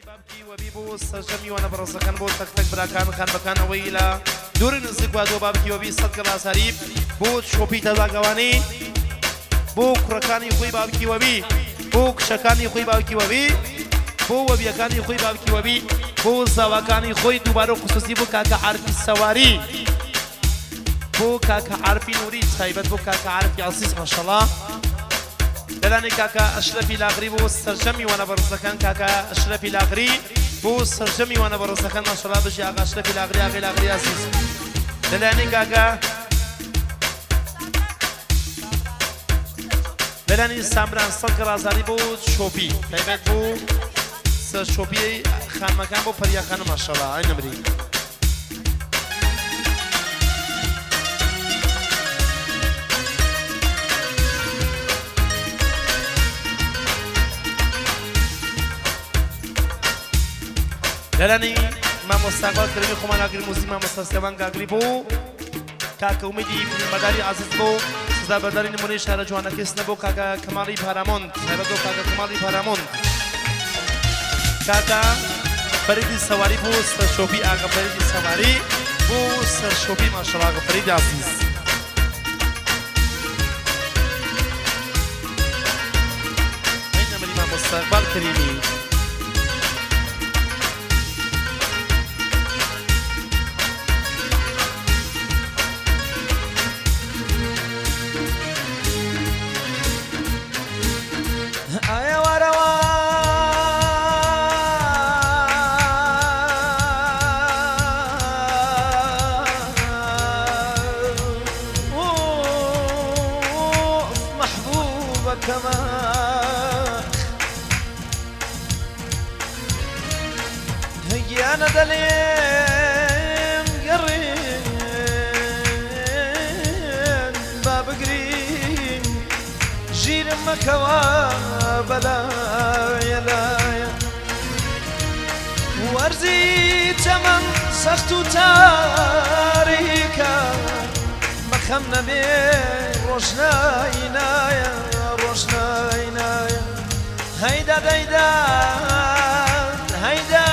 بابکی و بی بو سرجمی و نبرزکن بو تک تک براکان خان بکن ویلا دور نزدیک و دو بابکی و بی صد کلاس هریب بو شوپی تزاگوانی بو کرکانی خوی بابکی و بی بو کشکانی خوی بابکی و بی بو و بیکانی خوی بابکی و بی بو زواکانی خوی دوباره خصوصی بو کاکا عرفی سواری بو کاکا عرفی نوری تایبت بو کاکا عرفی عزیز ماشاءالله دلانی کاکا اشرفی لاغری بو سرجمی و نبرزکن کاکا اشرفی لاغری بو سرجمی و نبرزکن ماشاءالله بشی آقا اشرفی لاغری آقا لاغری عزیز دلانی کاکا دلانی سامران صدق رازاری بو شوپی تایبت بو سر شوپی خان مکان بو پریا خان ماشاءالله این نمری دلانی ما مستقبل کردیم خواهان اگر موزیک ما مستسلمان کاری بو کاک امیدی فیلم مداری عزیز بو سزا برداری نمونه شهر جوانا کس نبو کاکا کمالی پاراموند نبودو کاکا کمالی پاراموند کاکا فریدی سواری بو سرشوبی آقا فریدی سواری بو سرشوبی ماشاءالله آقا فریدی عزیز این نمونه ما مستقبل کردیم أنا دليم قرين باب قرين جيل مكوا بلا يلايا وارزي تمن سختو تاريكا مخمنا بين روشنا عنايا روشنا عنايا هيدا ديدا هيدا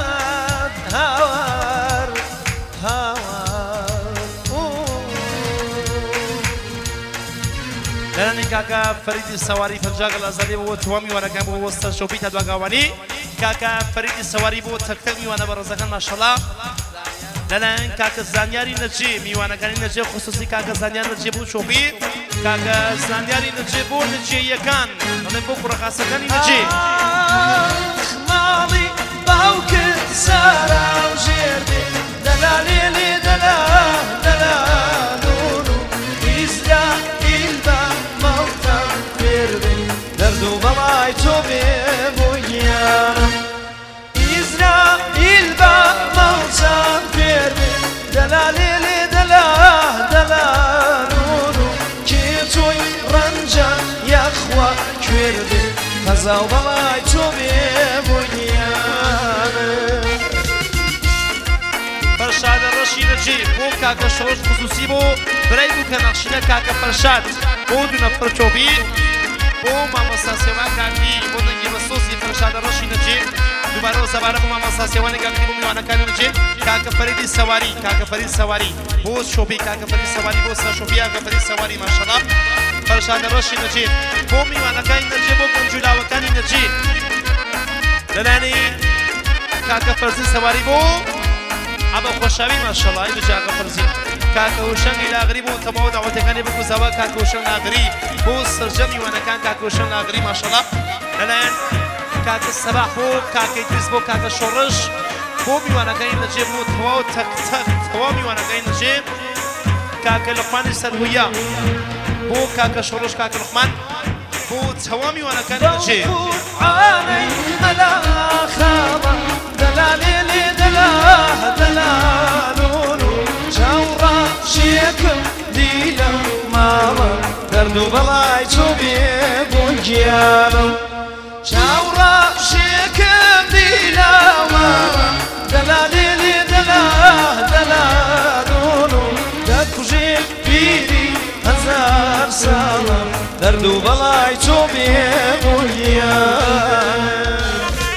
دلانی کاکا فریدی سواری فرجاق الازلی بو توامی ورکم بو وسط شوپی تدواگوانی کاکا فریدی سواری بو تک تک میوانه برزکن ماشاءالله دلان کاکا زانیاری نجی میوانه کنی نجی خصوصی کاکا زانیار نجی بو شوپی کاکا زانیاری نجی بو نجی یکان من بو کرخاسه کنی نجی مالی باوکت سارا و جردی دلالی لی دلالونو إسرائيل بموتا بيربي دردو بلاي توبي بويانا إسرائيل بموتا بيربي دلالي لي دلالونو كيتوي رنجا يا أخوة كيربي فزاو بلاي توبي بويانا فرشاد الرشي نجي بو كاكا شروش خصوصي بو برای بو کنخشینه کاکا فرشاد بو دو نفر چوبی بو ماما ساسیوان کاکی بو دنگی بسوسی فرشاد الرشي نجي دوباره سباره بو ماما ساسیوان کاکی بو میوانه کانو نجي کاکا فریدی سواری کاکا فرید سواری بو شوبی کاکا فرید سواری بو سر شوبی کاکا فرید سواری ماشاءالله فرشاد الرشي نجي بو میوانه کانی نجي بو کنجولاو کانی نجي دلانی کاکا فرزی سواری بو ابا خوشاوی ماشاءالله این بجا کاکا فرزی کاکا وشنگ لاغری بو تمام دعوت کنی بو زوا کاکا وشنگ لاغری بو سرجمی و نکان کاکا وشنگ لاغری ماشاءالله الان کاکا صباح بو کاکا ادریس بو کاکا شورش بو میوانه کنی نجیب بو تمام تک تک تمام میوانه کنی نجیب کاکا لقمان سرهویا بو کاکا شورش کاکا لقمان بو تمام میوانه کنی نجیب عاني ملا خابا دلالي لي دلالونو جورا شيكم ديلا ماما دردو بلاي توبي بونجيانو جورا شيكم ديلا ماما دلالي لي دلالونو دكو جيب بيدي هزار سالا دردو بلاي توبي بونجيانو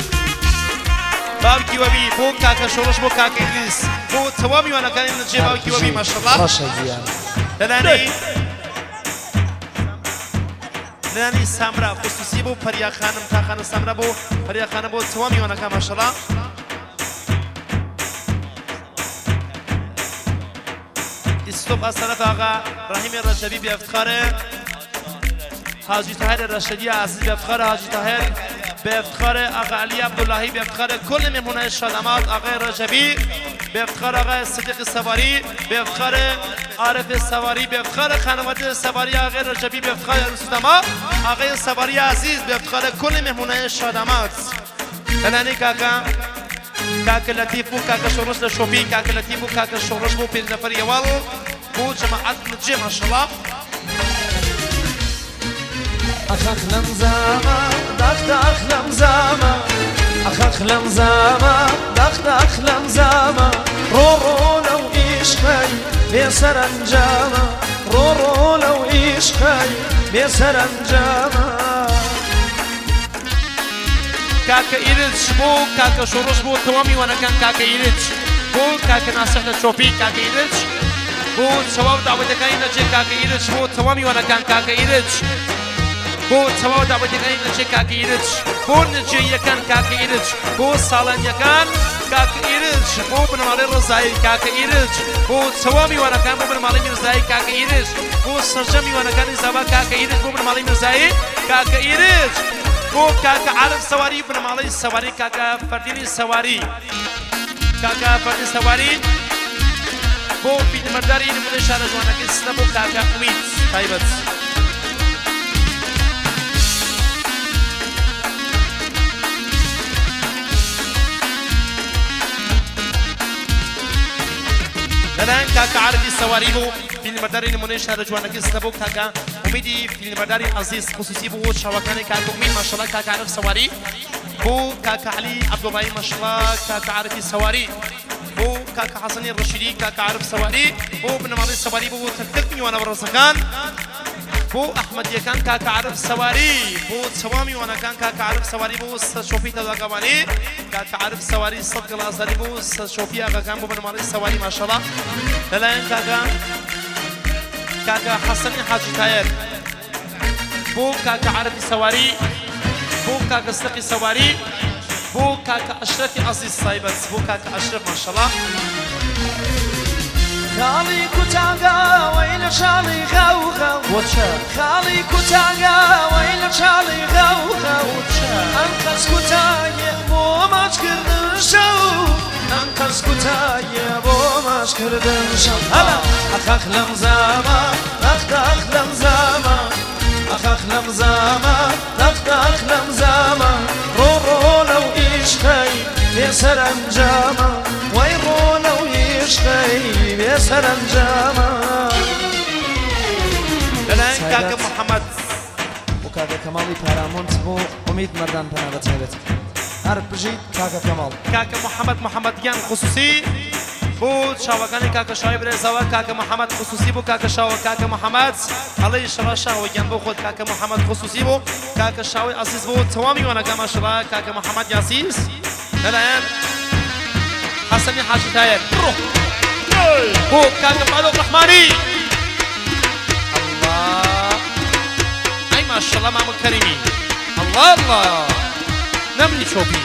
باوکی وبی بو کاکا شورش بو کاکا ایدریس بو توامی وانا کانی نجی باوکی وبی ماشاءالله لانی سامرا خصوصی بو پریا خانم تا خانم سامرا بو پریا خانم بو توامی وانا کان ماشاءالله استوب از طرف آقا رحیم رجبی به افتخار حاجی طاهر رشدی عزیز به افتخار حاجی طاهر به افتخار آقا علی عبداللهی به افتخار کل مهمونای شادامات آقا رجبی به افتخار آقا صدیق سواری به افتخار عارف سواری به افتخار خانواده سواری آقا رجبی به افتخار رسودما آقا سواری عزیز به افتخار کل مهمونای شادامات لانی کاکا كاك لطيف بو كاك شورش لشوفي كاك لطيف بو كاك شورش بو بين نفر يوال بو جماعة نجي ما شاء الله أخاخ لمزامة دخ لمزامة أخاخ لمزامة دخ لمزامة رو لو إشخي بسرنجامة رو لو إشخي بسرنجامة كاكا إيرتش بو كاكا شورش بو توامي وانا كان كاكا إيرتش بو كاكا ناصح لشوفي كاكا إيرتش بو سواب دعوة كاين نجي كاكا إيرتش بو توامي وانا كان كاكا إيرتش بو سواب دعوة كاين نجي كاكا إيرتش بو نجي يكان كاكا إيرتش بو صالان يكان كاكا إيرتش بو بن مالي رزاي كاكا إيرتش بو توامي وانا كان بو بن مالي مرزاي كاكا إيرتش بو سرجمي وانا كان إزابا كاكا إيرتش بو بن مالي مرزاي كاكا إيرتش بو كاكا عارف سواري بن مالي سواري كاكا فرديني سواري كاكا فرديني سواري بو في مرداري من شارع جوانا كيسنا بو كاكا أميد طيبت الآن كاكا عارف السواري بو في المداري من شارع جوانا كيسنا بو كاكا أميدي في المداري عزيز خصوصي بو شواكاني كاكا أميد ما شاء الله كاكا عارف سواري بو كاكا علي عبد الله ما شاء الله كاكا عارف السواري بو كاكا حسني الرشيدي كاكا عارف سواري بو بن مالي سواري بو تكتكني وانا برزقان بو احمد يكان كاكا عارف سواري بو سوامي وانا كان كاكا عارف سواري بو شوفي تلاقواني كاكا عارف سواري صدق الازهري بو شوفي اغا كان بو بن مالي سواري ما شاء الله للاين كاكا حسني حاجي تاير بو كاكا عارف سواري بو كاكا سلقي سواري بو كاكا أشرفي عزيز صايبت بو كاكا أشرف ما شاء الله خالي كتاغا وين شالي غو غو خالي كتاغا وين شالي غو غو أنقص كتاي بو ماش كردن شو أنقص كتاي بو ماش كردن شو هلا أخاخ لمزامة أخ لمزامة أخاخ لمزامة أخ لمزامة رو لو إشخي بسرنجامة ويرو لو إشخي بسرنجامة للاين كاكا محمد وكاكا كمالي بارامونت بو أميد مردان بنادة تايبت عرب بجيت كاكا كمال كاكا محمد جان خصوصي بو شاوكاني كاكا شاوي برزاوا كاكا محمد خصوصي بو كاكا شاوي كاكا محمد علي شرا شاوي جنب خود كاكا محمد خصوصي بو كاكا شاوي عزيز بو توامي وانا كما شرا كاكا محمد عزيز الان حسني حاجي تاير بو كاكا فاروق الرحماني الله اي ما شاء الله مامو كريمي الله نمني شوفي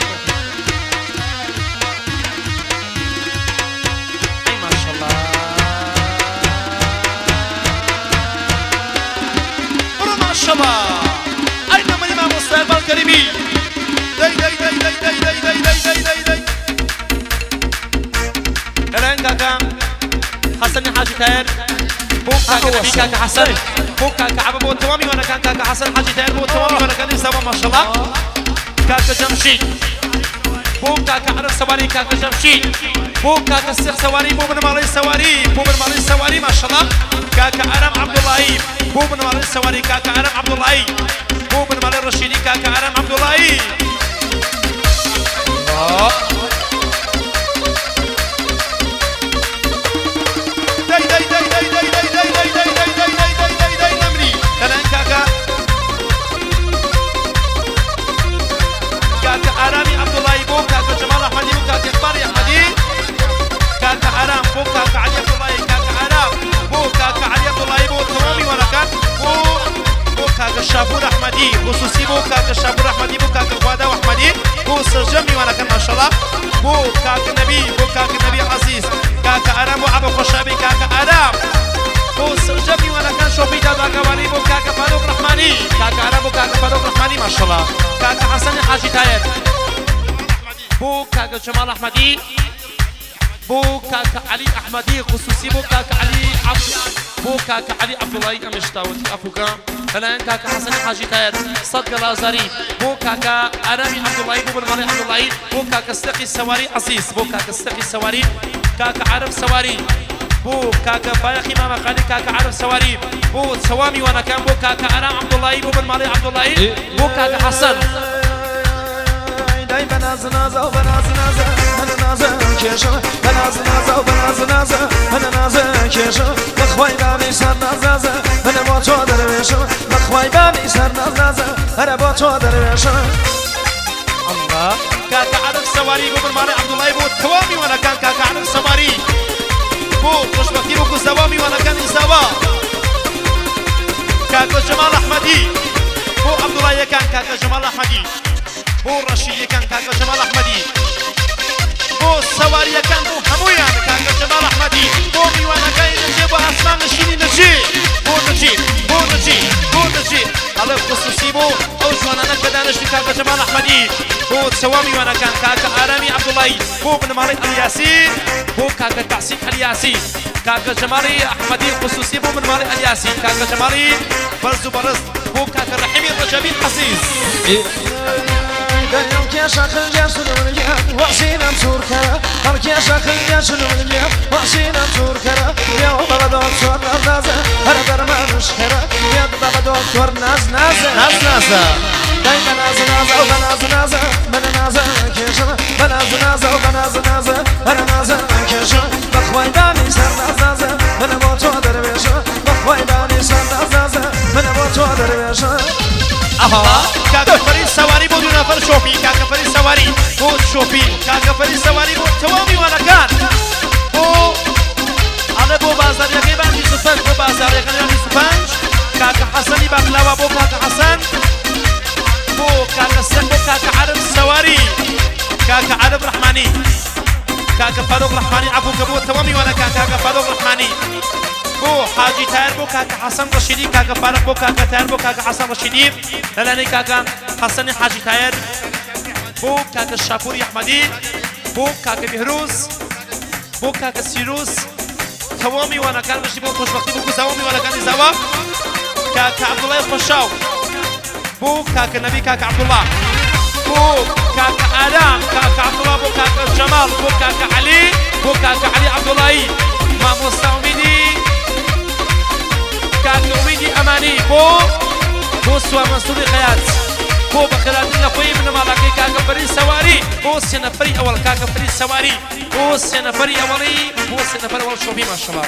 ما شاء الله أين من الإمام مصطفى الكريمي داي الآن كاكا حسن حاجي تاير بو كاكا نبي كاكا حسن بو كاكا عبا بو توامي وانا كان كاكا حسن حاجي تاير بو توامي وانا كان إنسان ما شاء الله كاكا جمشيد بو كاكا عرف سواري كاكا جمشيد بو كاكا السيخ سواري بو بن مالي سواري بو بن مالي سواري ما شاء الله كاكا أرم عبد الله بو بن مالي سواري كاكا أرم عبد الله بو بن مالي الرشيدي كاكا أرم عبد الله نمري تلان كاكا كاكا أرامي عبد الله بو كاكا جمال أحمدي كاك شابور احمدي بو كاك غوادا واحمدي بو سرجمي وانا كان ما شاء الله بو كاك نبي بو كاك نبي عزيز كاك ارام وابو خشابي كاك ارام بو سرجمي وانا كان شوفي دادا قواني بو كاك فاروق رحماني كاك ارام بو كاك فاروق رحماني ما شاء الله كاك حسن حاجي تاير بو كاك جمال احمدي بو كاك علي احمدي خصوصي بو كاك علي بو كاك علي عبد الله امشتاوتي افوكا الان كاك حسن حاجي تاير صدق الازاري بو كاك ارامي عبد الله بو بالغالي عبد الله بو كاك استقي السواري عزيز بو كاك استقي السواري كاك عرب سواري بو كاك بايخي ماما خالي كاك عرب سواري بو سوامي وانا كان بو كاك ارام عبد الله بو بالمالي عبد الله بو كاك حسن بناز نازا وبناز نازا انا نازا كيشا بناز نازا وبناز نازا انا نازا كيشا بخواي باني سر نازا انا بوتو درويشا بخواي باني سر نازا انا بوتو درويشا الله كاك عرب سواري بو بالمالي عبد الله بو توامي وانا كان كاك عرب سواري بو خوشبختي بو زوامي وانا كان زوا كاك جمال احمدي بو عبد الله كان كاك جمال احمدي بو رشيد كان كاكا جمال احمدي بو سواري كان بو همويان كاكا جمال احمدي بو ميوانا كاين نجي بو اسمان نشيني نجي بو نجي بو نجي بو نجي على خصوصي بو او جوانا كدانش كاكا جمال احمدي بو سوامي وانا كان كاكا ارامي عبد الله بو بن مالك الياسي بو كاكا تحسين الياسي كاكا جمالي احمدي خصوصي بو بن مالك الياسي كاكا جمالي برز وبرز بو كاكا رحيمي الرجبي الحسيس دايم كيشا خلجا سلومنيا وحسينا مسوركرا هم كيشا خلجا سلومنيا وحسينا مسوركرا يا بابا دكتور نازا انا درما مشكرا يا بابا دكتور ناز نازا دايم ناز نازا وبناز نازا من نازا كيشا بناز نازا وبناز نازا انا نازا كيشا بخواي داني سر نازا انا بوتو درويشا بخواي داني سر نازا انا بوتو درويشا اها كاكا فريد سواري بو دو نفر شوفي كاكا فريد سواري بو شوفي كاكا فريد سواري بو توامي وانا كان بو على بو بازار يقيبان يوسفان بو بازار يقيبان يوسفان كاكا حسني بقلاوة بو كاكا حسن بو كاكا سن بو كاكا عرب سواري كاكا عرب رحماني كاكا فاروق رحماني عفو كبو توامي وانا كان كاكا فاروق رحماني بو حاجي تاير بو كاكا حسن رشيدي كاكا فارق بو كاكا تاير بو كاكا حسن رشيدي لاني كاكا حسن حاجي تاير بو كاكا الشافوري احمدي بو كاكا بهروز بو كاكا سيروس توامي وانا كان مشي بو خوشبختي بو زوامي وانا كان زوا كاكا عبد الله الخشاو بو كاكا نبي كاكا عبد الله بو كاكا ارام كاكا عبد الله بو كاكا جمال بو كاكا علي بو كاكا علي عبد الله ما مستعمدي كاكا أميدي أماني بو سوا منصوري خيات بو بخيراتي لخوي من مالاكي كاكا فريد سواري بو سنفري أول كاكا فريد سواري بو سنفري أولي بو سنفري أول شوفي ما شاء الله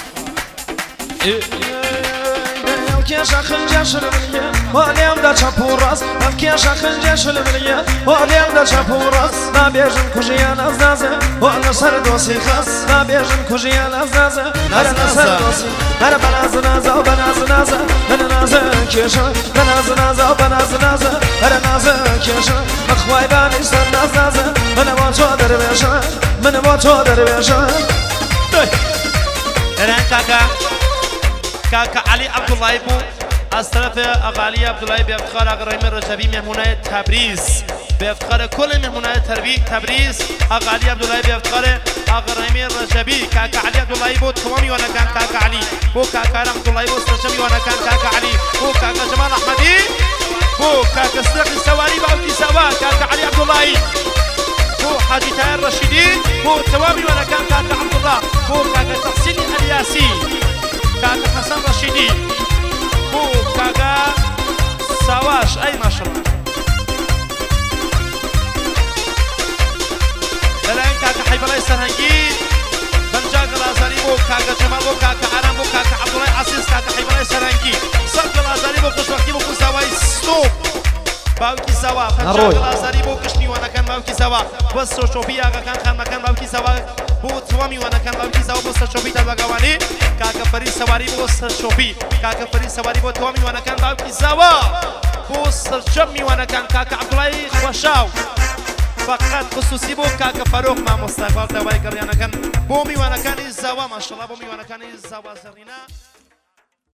كيشا خنجا شلمنيا واليوم دا شابوراس كيشا خنجا شلمنيا واليوم دا شابوراس ما بيجن كوجيا نازازا وانا سر دوسي خاص ما بيجن كوجيا نازازا انا سر دوسي انا بناز نازا وبناز نازا انا نازا كيشا بناز نازا وبناز نازا انا نازا كيشا مخواي باني سر نازازا انا بوتو درويشا من بوتو درويشا الان كاكا علي عبد الله بو از طرف اقالی عبد الله بافتخار اقرایم رجبی مهمونه تبریز بافتخار کل مهمونه تبریز اقالی عبد الله بافتخار اقرایم رجبی كاكا علي عبد الله بو توامي وانا كان كاكا علي بو كاكا عبد الله بو استرجمي وانا كان كاكا علي بو كاكا جمال احمدي بو كاكا صدق السواري باوتي سوا كاكا علي عبد الله بو حاجي تاير رشيدي بو توامي وانا كان كاكا عبد الله بو كاكا تحسين الياسي كاكا حسن رشيدي بو كاكا سواش اي ما شاء الله الان كاكا حيب الله سرهنجي بنجاق الازاري بو كاكا جمال بو كاكا عرام بو كاكا عبد الله عزيز كاكا حيب الله سرهنجي صدق الازاري بو خوشبختي بو سواي ستوب باوكي سوا بنجاق الازاري بو كشني وانا كان باوكي سوا بس شوفي اغا كان خان مكان باوكي سوا بو توامي وانا كان باوكي سوا بو شوفي تبغاواني كاكا فريد سواري بو شوفي كاكا فريد سواري بو توامي وانا كان باوكي سوا بۆ سەرچەم میوانەکان کاکە عەبدوڵای خۆشاو فقط خصوصی بۆ کاکە فەرۆق مامۆستا گواڵ داوای گەڕیانەکەن بۆ میوانەکانی زاوا ماشەڵڵا بۆ میوانەکانی زاوا زەڕینە